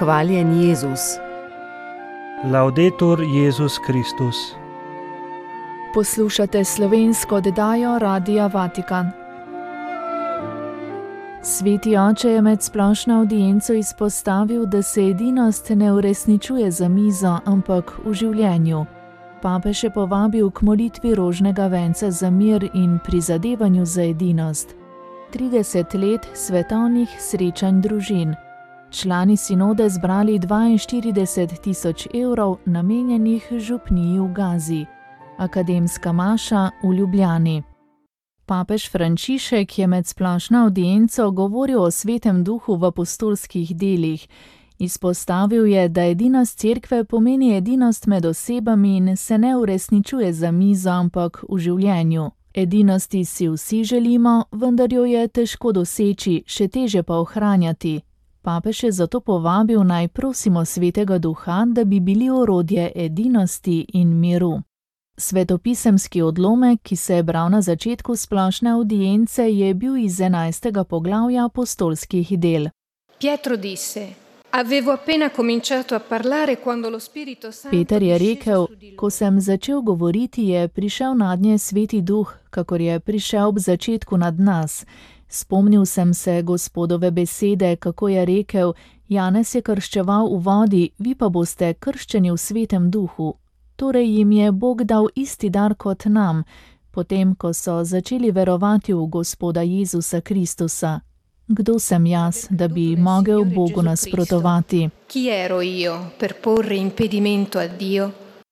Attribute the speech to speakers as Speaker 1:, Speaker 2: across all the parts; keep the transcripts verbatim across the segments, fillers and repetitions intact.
Speaker 1: Hvaljen Jezus.
Speaker 2: Laudetur Jezus Kristus.
Speaker 3: Poslušate slovensko oddajo Radia Vatikan. Sveti oče je med splošno avdienco izpostavil, da se edinost ne uresničuje za mizo, ampak v življenju. Papež je povabil k molitvi rožnega venca za mir in prizadevanju za edinost. trideset let svetovnih srečanj družin. Člani sinode zbrali dvainštirideset tisoč evrov namenjenih župniji v Gazi. Akademska maša v Ljubljani. Papež Frančišek je med splošno avdienco govoril o svetem duhu v apostolskih delih. Izpostavil je, da edinost cerkve pomeni edinost med osebami in se ne uresničuje za mizo, ampak v življenju. Edinosti si vsi želimo, vendar jo je težko doseči, še teže pa ohranjati. Papež je zato povabil, naj prosimo svetega duha, da bi bili orodje edinosti in miru. Svetopisemski odlomek, ki se je bral na začetku splošne avdience, je bil iz enajstega poglavja apostolskih del.
Speaker 4: Pietro disse: Avevo appena cominciato a parlare quando lo Spirito Santo.
Speaker 3: Peter je rekel: Ko sem začel govoriti, je prišel nadnje sveti duh, kakor je prišel ob začetku nad nas. Spomnil sem se Gospodove besede, kako je rekel: Janez je krščeval v vodi, vi pa boste krščeni v svetem duhu. Torej jim je Bog dal isti dar kot nam, potem ko so začeli verovati v Gospoda Jezusa Kristusa. Kdo sem jaz, da bi mogel Bogu nasprotovati?
Speaker 4: Chi ero io per porre impedimento a Dio?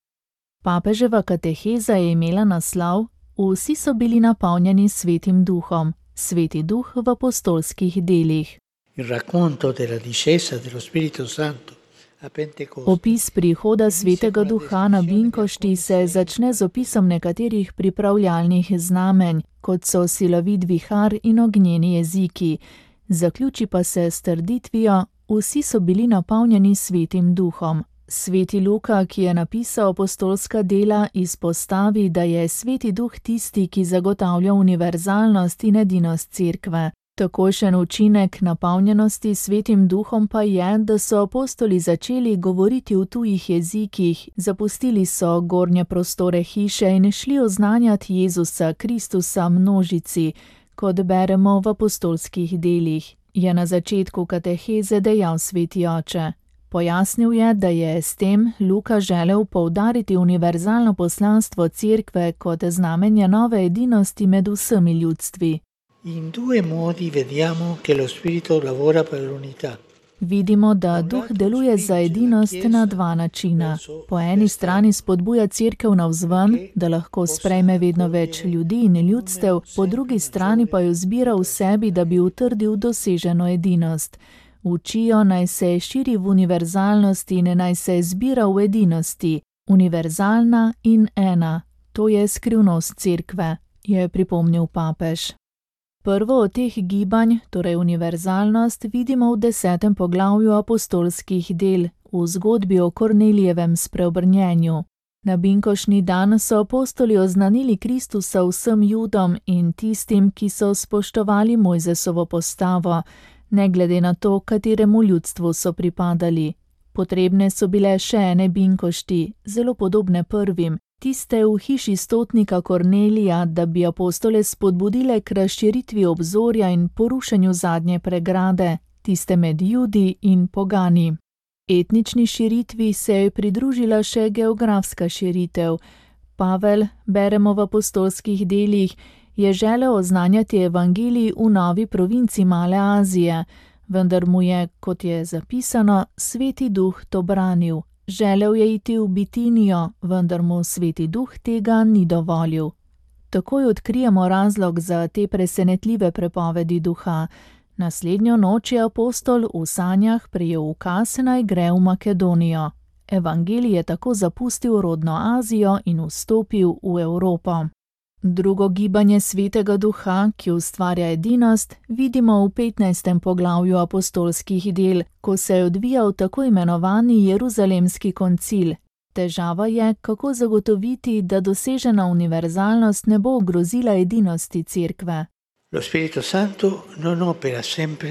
Speaker 3: Papeževa kateheza je imela naslov: Vsi so bili napolnjeni svetim duhom. Sveti duh v apostolskih delih.
Speaker 5: Il racconto della discesa dello Spirito Santo a Pentecoste.
Speaker 3: Opis prihoda svetega duha na Binkošti se začne z opisom nekaterih pripravljalnih znamenj, kot so silovit vihar in ognjeni jeziki. Zaključi pa se s trditvijo: vsi so bili napolnjeni svetim duhom. Sveti Luka, ki je napisal apostolska dela, izpostavi, da je sveti duh tisti, ki zagotavlja univerzalnost in edinost cerkve. Takojšen učinek napolnjenosti svetim duhom pa je, da so apostoli začeli govoriti v tujih jezikih, zapustili so gornje prostore hiše in šli oznanjati Jezusa Kristusa množici, kot beremo v apostolskih delih, je na začetku kateheze dejal sveti oče. Pojasnil je, da je s tem Luka želel poudariti univerzalno poslanstvo cerkve kot znamenje nove edinosti med vsemi ljudstvi.
Speaker 5: In due modi vediamo che lo Spirito lavora per l'unità.
Speaker 3: Vidimo, da duh deluje za edinost na dva načina. Po eni strani spodbuja cerkev navzven, da lahko sprejme vedno več ljudi in ljudstev, po drugi strani pa jo zbira v sebi, da bi utrdil doseženo edinost. Učijo naj se širi v univerzalnosti in naj se zbira v edinosti. Univerzalna in ena. To je skrivnost cerkve, je pripomnil papež. Prvo od teh gibanj, torej univerzalnost, vidimo v desetem poglavju apostolskih del, v zgodbi o Kornelijevem spreobrnjenju. Na binkoštni dan so apostoli oznanili Kristusa vsem Judom in tistim, ki so spoštovali Mojzesovo postavo, ne glede na to, kateremu ljudstvu so pripadali. Potrebne so bile še ene binkošti, zelo podobne prvim, tiste v hiši stotnika Kornelija, da bi apostole spodbudile k razširitvi obzorja in porušenju zadnje pregrade, tiste med Judi in pogani. Etnični širitvi se je pridružila še geografska širitev. Pavel, beremo v apostolskih delih, je želel oznanjati evangelij v novi provinci Male Azije, vendar mu je, kot je zapisano, sveti duh to branil. Želel je iti v Bitinijo, vendar mu sveti duh tega ni dovolil. Takoj odkrijemo razlog za te presenetljive prepovedi duha. Naslednjo noč je apostol v sanjah prejel ukaz, naj gre v Makedonijo. Evangelij je tako zapustil rodno Azijo in vstopil v Evropo. Drugo gibanje svetega duha, ki ustvarja edinost, vidimo v petnajstem poglavju apostolskih del, ko se je odvijal tako imenovani Jeruzalemski koncil. Težava je, kako zagotoviti, da dosežena univerzalnost ne bo ogrozila edinosti cerkve.
Speaker 5: Lo Spirito Santo non opera sempre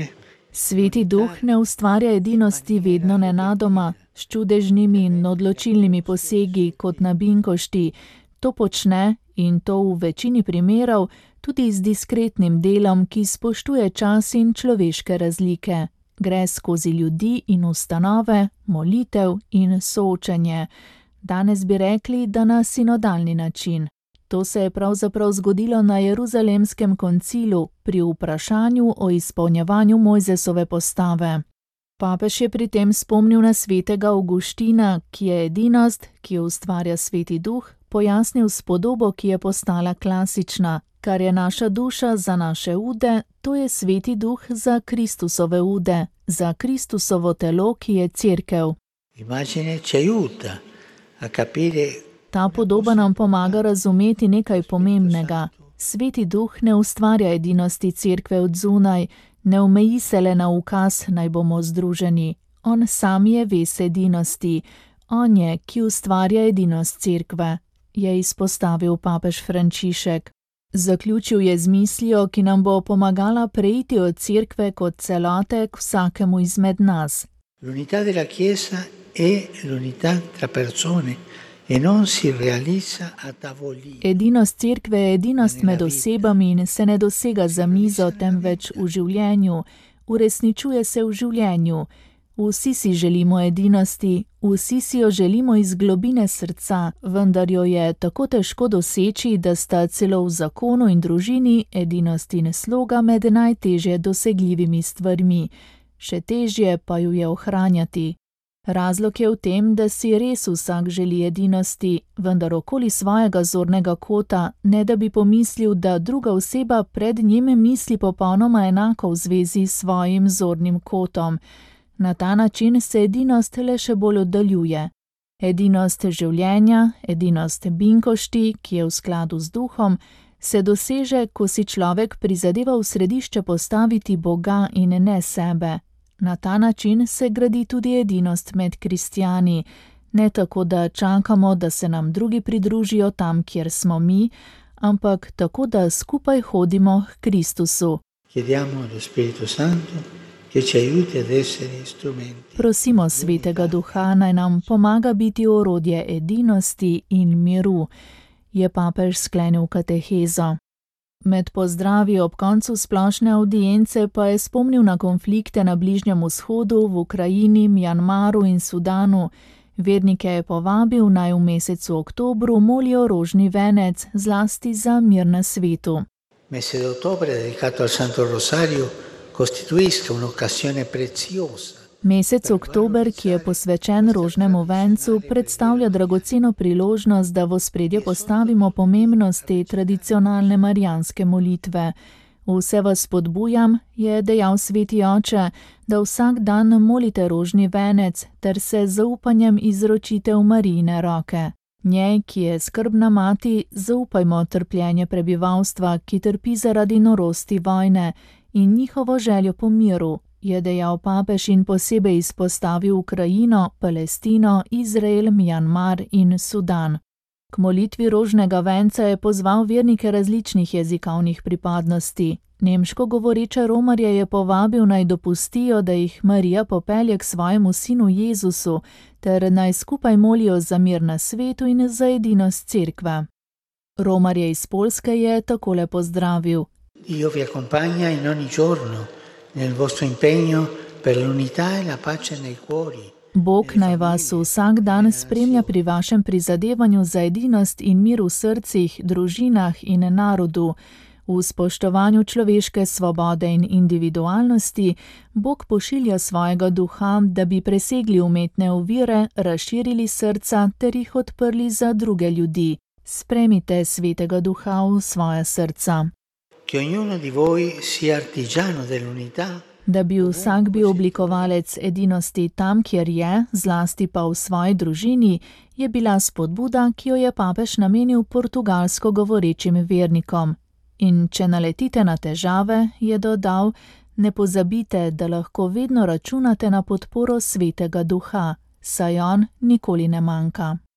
Speaker 3: Sveti duh ne ustvarja edinosti vedno nenadoma, s čudežnimi in odločilnimi posegi kot na binkošti. To počne, in to v večini primerov, tudi z diskretnim delom, ki spoštuje čas in človeške razlike. Gre skozi ljudi in ustanove, molitev in soočenje. Danes bi rekli, da na sinodalni način. To se je pravzaprav zgodilo na Jeruzalemskem koncilu pri vprašanju o izpolnjevanju Mojzesove postave. Papež je pri tem spomnil na svetega Avguština, ki je edinost, ki jo ustvarja Sveti duh, pojasnil s podobo, ki je postala klasična. Kar je naša duša za naše ude, to je Sveti duh za Kristusove ude, za Kristusovo telo, ki je cerkev.
Speaker 5: Immagine ci aiuta a capire.
Speaker 3: Ta podoba nam pomaga razumeti nekaj pomembnega. Sveti duh ne ustvarja edinosti cerkve od zunaj, ne omeji se le na ukaz, naj bomo združeni. On sam je ves edinosti. On je, ki ustvarja edinost cerkve, je izpostavil papež Frančišek. Zaključil je z mislijo, ki nam bo pomagala preiti od cerkve kot celote k vsakemu izmed nas.
Speaker 5: L'unità della Chiesa è l'unità tra persone e non si realizza a tavolino.
Speaker 3: Edinost cerkve je edinost med osebami in se ne dosega za mizo, temveč v življenju. Uresničuje se v življenju. Vsi si želimo edinosti, vsi si jo želimo iz globine srca, vendar jo je tako težko doseči, da sta celo v zakonu in družini edinost in sloga med najtežje dosegljivimi stvarmi. Še težje pa jo je ohranjati. Razlog je v tem, da si res vsak želi edinosti, vendar okoli svojega zornega kota, ne da bi pomislil, da druga oseba pred njim misli popolnoma enako v zvezi s svojim zornim kotom. Na ta način se edinost le še bolj oddaljuje. Edinost življenja, edinost binkošti, ki je v skladu z duhom, se doseže, ko si človek prizadeva v središče postaviti Boga in ne sebe. Na ta način se gradi tudi edinost med kristjani, ne tako, da čakamo, da se nam drugi pridružijo tam, kjer smo mi, ampak tako, da skupaj hodimo k Kristusu.
Speaker 5: Chiediamo allo Spirito Santo che ci aiuti ad essere strumenti.
Speaker 3: Prosimo Svetega Duha, naj nam pomaga biti orodje edinosti in miru, je papež sklenil katehezo. Med pozdravi ob koncu splošne avdience pa je spomnil na konflikte na Bližnjem vzhodu, v Ukrajini, Mjanmaru in Sudanu. Vernike je povabil, naj v mesecu oktobru molijo rožni venec, zlasti za mir na svetu.
Speaker 5: Mese d'ottobre dedicato al Santo Rosario costituisca un'occasione preziosa.
Speaker 3: Mesec oktober, ki je posvečen rožnemu vencu, predstavlja dragoceno priložnost, da v ospredje postavimo pomembnost te tradicionalne marijanske molitve. Vse vas spodbujam, je dejal sveti oče, da vsak dan molite rožni venec, ter se z zaupanjem izročite v Marijine roke. Njej, ki je skrbna mati, zaupajmo trpljenje prebivalstva, ki trpi zaradi norosti vojne, in njihovo željo po miru, je dejal papež in posebej izpostavil Ukrajino, Palestino, Izrael, Mjanmar in Sudan. K molitvi rožnega venca je pozval vernike različnih jezikovnih pripadnosti. Nemško govoreče romarje je povabil, naj dopustijo, da jih Marija popelje k svojemu sinu Jezusu, ter naj skupaj molijo za mir na svetu in za edinost cerkve. Romarje iz Poljske je takole pozdravil.
Speaker 5: Dio vi accompagna in ogni giorno nel vostro impegno per l'unità e la pace nei cuori.
Speaker 3: Bog naj vas vsak dan spremlja pri vašem prizadevanju za edinost in mir v srcih, družinah in narodu. V spoštovanju človeške svobode in individualnosti Bog pošilja svojega duha, da bi presegli umetne ovire, razširili srca ter jih odprli za druge ljudi. Spremite Svetega Duha v svoja srca.
Speaker 5: Che ognuno di voi sia artigiano dell'unità.
Speaker 3: Da bi vsak bil oblikovalec edinosti tam, kjer je, zlasti pa v svoji družini, je bila spodbuda, ki jo je papež namenil portugalsko govorečim vernikom. In če naletite na težave, je dodal, ne pozabite, da lahko vedno računate na podporo Svetega Duha, saj on nikoli ne manjka.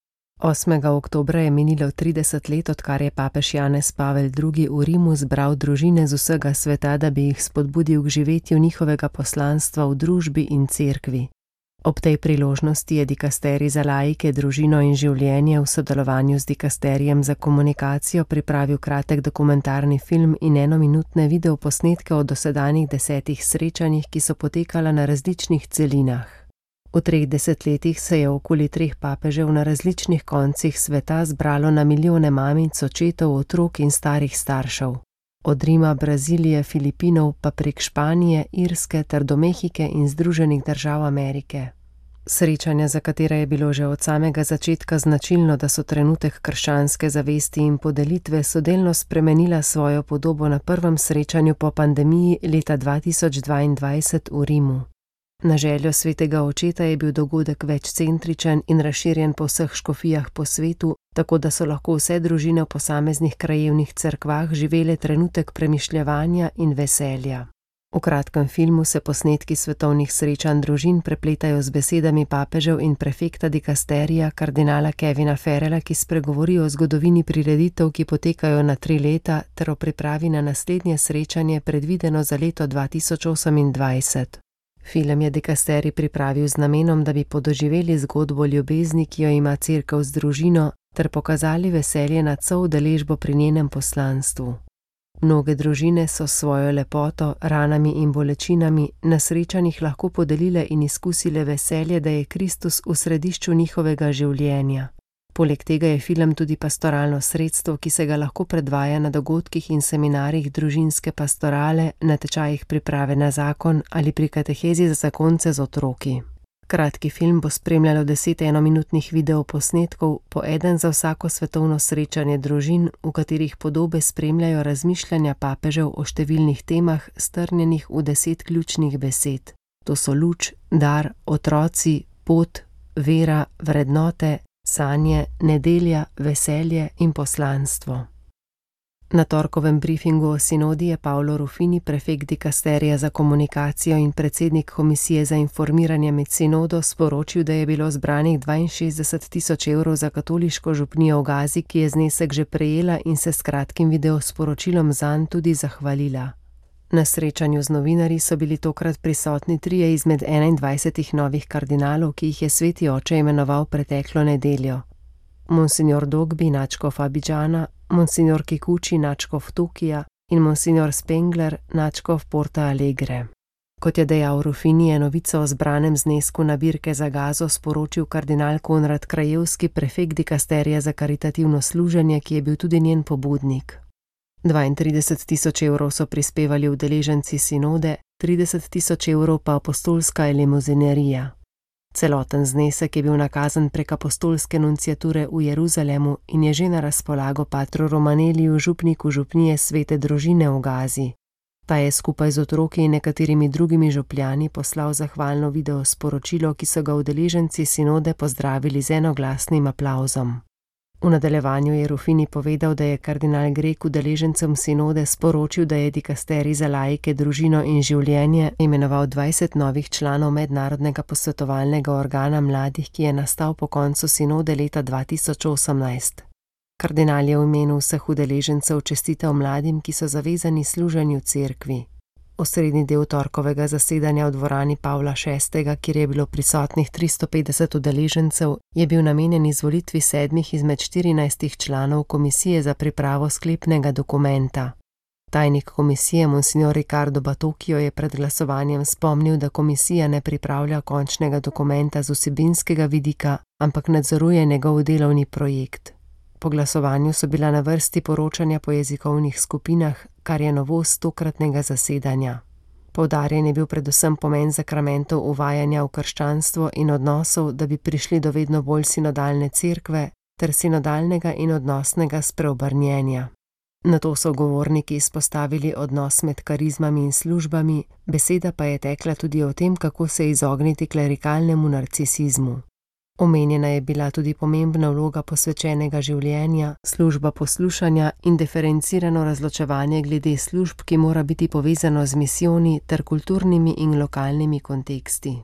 Speaker 1: osmega oktobra je minilo trideset let, odkar je papež Janez Pavel drugi. v Rimu zbral družine z vsega sveta, da bi jih spodbudil k živetju njihovega poslanstva v družbi in cerkvi. Ob tej priložnosti je dikasterij za laike, družino in življenje v sodelovanju z dikasterijem za komunikacijo pripravil kratek dokumentarni film in enominutne videoposnetke o dosedanjih desetih srečanjih, ki so potekala na različnih celinah. V treh desetletjih se je okoli treh papežev na različnih koncih sveta zbralo na milijone mamic, očetov, otrok in starih staršev. Od Rima, Brazilije, Filipinov pa prek Španije, Irske ter do Mehike in Združenih držav Amerike. Srečanja, za katera je bilo že od samega začetka značilno, da so trenutek krščanske zavesti in podelitve, so delno spremenila svojo podobo na prvem srečanju po pandemiji leta dva tisoč dvaindvajset v Rimu. Na željo svetega očeta je bil dogodek večcentričen in razširjen po vseh škofijah po svetu, tako da so lahko vse družine v posameznih krajevnih cerkvah živele trenutek premišljevanja in veselja. V kratkem filmu se posnetki svetovnih srečanj družin prepletajo z besedami papežev in prefekta dikasterija kardinala Kevina Farrella, ki spregovori o zgodovini prireditev, ki potekajo na tri leta, ter o pripravi na naslednje srečanje, predvideno za leto dva tisoč osemindvajset. Film je dikasterij pripravil z namenom, da bi podoživeli zgodbo ljubezni, ki jo ima cerkev z družino, ter pokazali veselje nad vso udeležbo pri njenem poslanstvu. Mnoge družine so svojo lepoto, ranami in bolečinami na srečanjih lahko podelile in izkusile veselje, da je Kristus v središču njihovega življenja. Poleg tega je film tudi pastoralno sredstvo, ki se ga lahko predvaja na dogodkih in seminarjih družinske pastorale, na tečajih priprave na zakon ali pri katehezi za zakonce z otroki. Kratki film bo spremljalo deset enominutnih videoposnetkov, po eden za vsako svetovno srečanje družin, v katerih podobe spremljajo razmišljanja papežev o številnih temah, strnjenih v deset ključnih besed. To so luč, dar, otroci, pot, vera, vrednote, sanje, nedelja, veselje in poslanstvo. Na torkovem briefingu o sinodi je Paolo Ruffini, prefekt dikasterija za komunikacijo in predsednik komisije za informiranje med sinodo, sporočil, da je bilo zbranih dvainšestdeset tisoč evrov za katoliško župnijo v Gazi, ki je znesek že prejela in se s kratkim videosporočilom zanj tudi zahvalila. Na srečanju z novinarji so bili tokrat prisotni trije izmed enaindvajsetih novih kardinalov, ki jih je sveti oče imenoval preteklo nedeljo. Monsignor Dogbi, nadškof Abidžana, monsignor Kikuči, nadškof Tokija in monsignor Spengler, nadškof Porta Alegre. Kot je dejal Ruffini, je novico o zbranem znesku nabirke za Gazo sporočil kardinal Konrad Krajevski, prefekt dikasterija za karitativno služenje, ki je bil tudi njen pobudnik. dvaintrideset tisoč evrov so prispevali udeleženci sinode, trideset tisoč evrov pa apostolska elemuzinerija. Celoten znesek je bil nakazan prek apostolske nunciature v Jeruzalemu in je že na razpolago patru Romaneliju, župniku župnije Svete družine v Gazi. Ta je skupaj z otroki in nekaterimi drugimi župljani poslal zahvalno video sporočilo, ki so ga udeleženci sinode pozdravili z enoglasnim aplavzom. V nadaljevanju je Ruffini povedal, da je kardinal Grek udeležencem sinode sporočil, da je dikasterij za laike, družino in življenje imenoval dvajset novih članov mednarodnega posvetovalnega organa mladih, ki je nastal po koncu sinode leta dva tisoč osemnajst. Kardinal je v imenu vseh udeležencev čestital mladim, ki so zavezani služenju cerkvi. Osrednji del torkovega zasedanja v dvorani Pavla šestega, kjer je bilo prisotnih tristo petdeset udeležencev, je bil namenjen izvolitvi sedmih izmed štirinajstih članov komisije za pripravo sklepnega dokumenta. Tajnik komisije monsignor Ricardo Batocchio je pred glasovanjem spomnil, da komisija ne pripravlja končnega dokumenta z vsebinskega vidika, ampak nadzoruje njegov delovni projekt. Po glasovanju so bila na vrsti poročanja po jezikovnih skupinah, kar je novost tokratnega zasedanja. Poudarjen je bil predvsem pomen sakramentov uvajanja v krščanstvo in odnosov, da bi prišli do vedno bolj sinodalne cerkve ter sinodalnega in odnosnega spreobrnjenja. Nato so govorniki izpostavili odnos med karizmami in službami, beseda pa je tekla tudi o tem, kako se izogniti klerikalnemu narcisizmu. Omenjena je bila tudi pomembna vloga posvečenega življenja, služba poslušanja in diferencirano razločevanje glede služb, ki mora biti povezano z misijoni ter kulturnimi in lokalnimi konteksti.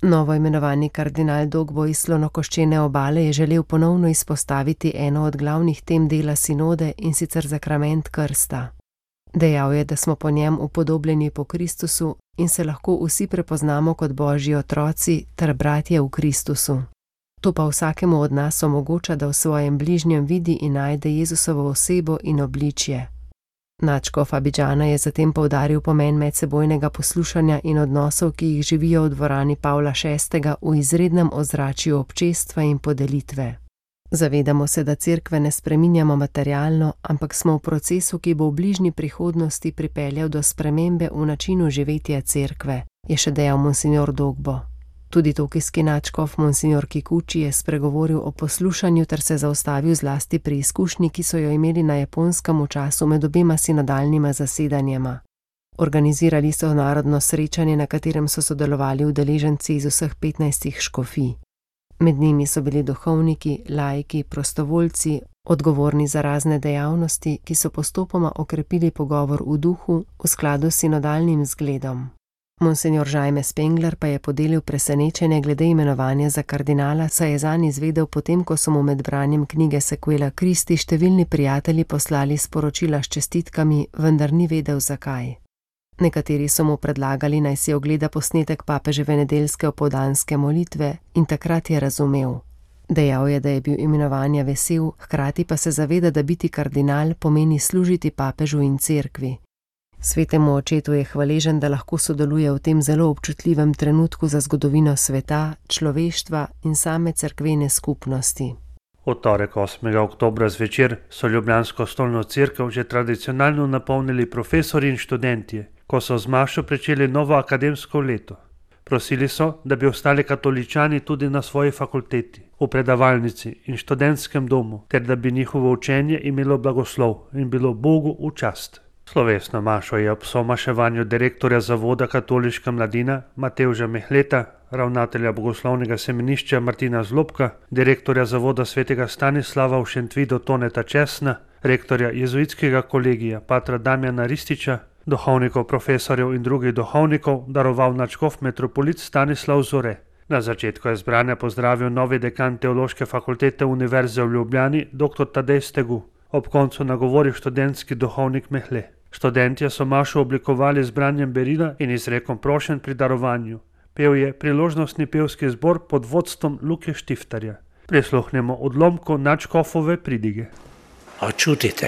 Speaker 1: Novo imenovani kardinal Dogbo iz Slonokoščene obale je želel ponovno izpostaviti eno od glavnih tem dela sinode, in sicer zakrament krsta. Dejal je, da smo po njem upodobljeni po Kristusu in se lahko vsi prepoznamo kot Božji otroci ter bratje v Kristusu. To pa vsakemu od nas omogoča, da v svojem bližnjem vidi in najde Jezusovo osebo in obličje. Nadškof Abidžana je zatem poudaril pomen medsebojnega poslušanja in odnosov, ki jih živijo v dvorani Pavla šestega v izrednem ozračju občestva in podelitve. Zavedamo se, da cerkve ne spreminjamo materialno, ampak smo v procesu, ki bo v bližnji prihodnosti pripeljal do spremembe v načinu živetja cerkve, je še dejal monsignor Dogbo. Tudi tokijski nadškof monsignor Kikuchi je spregovoril o poslušanju ter se zaustavil zlasti pri izkušnji, ki so jo imeli na Japonskem v času med obema sinodalnima zasedanjema. Organizirali so narodno srečanje, na katerem so sodelovali udeleženci iz vseh petnajstih škofij. Med njimi so bili duhovniki, laiki, prostovoljci, odgovorni za razne dejavnosti, ki so postopoma okrepili pogovor v duhu v skladu s sinodalnim zgledom. Monsignor Jaime Spengler pa je podelil presenečenje glede imenovanja za kardinala, saj je zanj izvedel potem, ko so mu med branjem knjige Sequela Christi številni prijatelji poslali sporočila s čestitkami, vendar ni vedel zakaj. Nekateri so mu predlagali, naj si ogleda posnetek papeževe nedeljske opoldanske molitve, in takrat je razumel. Dejal je, da je bil imenovanja vesel, hkrati pa se zaveda, da biti kardinal pomeni služiti papežu in cerkvi. Svetemu očetu je hvaležen, da lahko sodeluje v tem zelo občutljivem trenutku za zgodovino sveta, človeštva in same cerkvene skupnosti.
Speaker 2: V torek osmega oktobra zvečer so ljubljansko stolno cerkev že tradicionalno napolnili profesorji in študentje, ko so z mašo pričeli novo akademsko leto. Prosili so, da bi ostali katoličani tudi na svoji fakulteti, v predavalnici in študentskem domu, ter da bi njihovo učenje imelo blagoslov in bilo Bogu v čast. Slovesno mašo je ob somaševanju direktorja Zavoda katoliška mladina Matevža Mehleta, ravnatelja bogoslovnega semenišča Martina Zlobka, direktorja Zavoda svetega Stanislava v Šentvidu Toneta Česna, rektorja jezuitskega kolegija patra Damjana Rističa, duhovnikov, profesorjev in drugih duhovnikov daroval nadškof metropolit Stanislav Zore. Na začetku je zbrane pozdravil novi dekan Teološke fakultete Univerze v Ljubljani dr. Tadej Stegu. Ob koncu nagovoril študentski duhovnik Mehle. Študentje so mašo oblikovali z branjem berila in izrekom prošenj pri darovanju. Pel je priložnostni pevski zbor pod vodstvom Luke Štiftarja. Prisluhnemo odlomku nadškofove pridige.
Speaker 5: A čutite?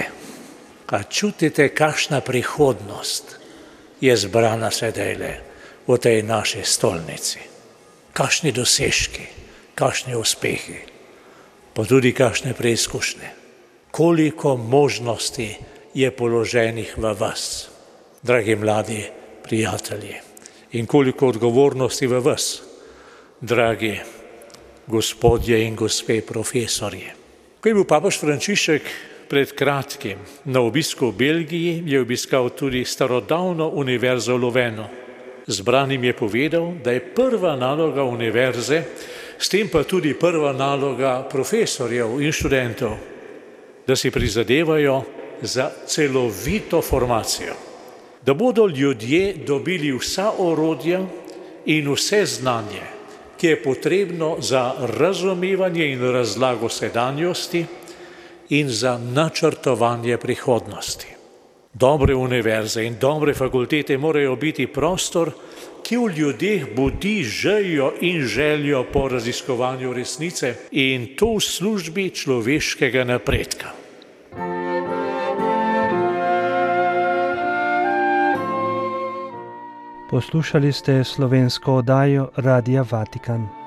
Speaker 5: A čutite, kakšna prihodnost je zbrana sedajle v tej naši stolnici? Kakšni dosežki, kakšni uspehi, pa tudi kakšne preizkušnje. Koliko možnosti je položenih v vas, dragi mladi prijatelji, in koliko odgovornosti v vas, dragi gospodje in gospe profesorji. Ko je bil papež Frančišek pred kratkim na obisku v Belgiji, je obiskal tudi starodavno univerzo v Louvenu. Zbranim je povedal, da je prva naloga univerze, s tem pa tudi prva naloga profesorjev in študentov, da si prizadevajo za celovito formacijo, da bodo ljudje dobili vsa orodja in vse znanje, ki je potrebno za razumevanje in razlago sedanjosti in za načrtovanje prihodnosti. Dobre univerze in dobre fakultete morajo biti prostor, ki v ljudeh budi željo in željo po raziskovanju resnice in to v službi človeškega napredka.
Speaker 2: Poslušali ste slovensko oddajo Radia Vatikan.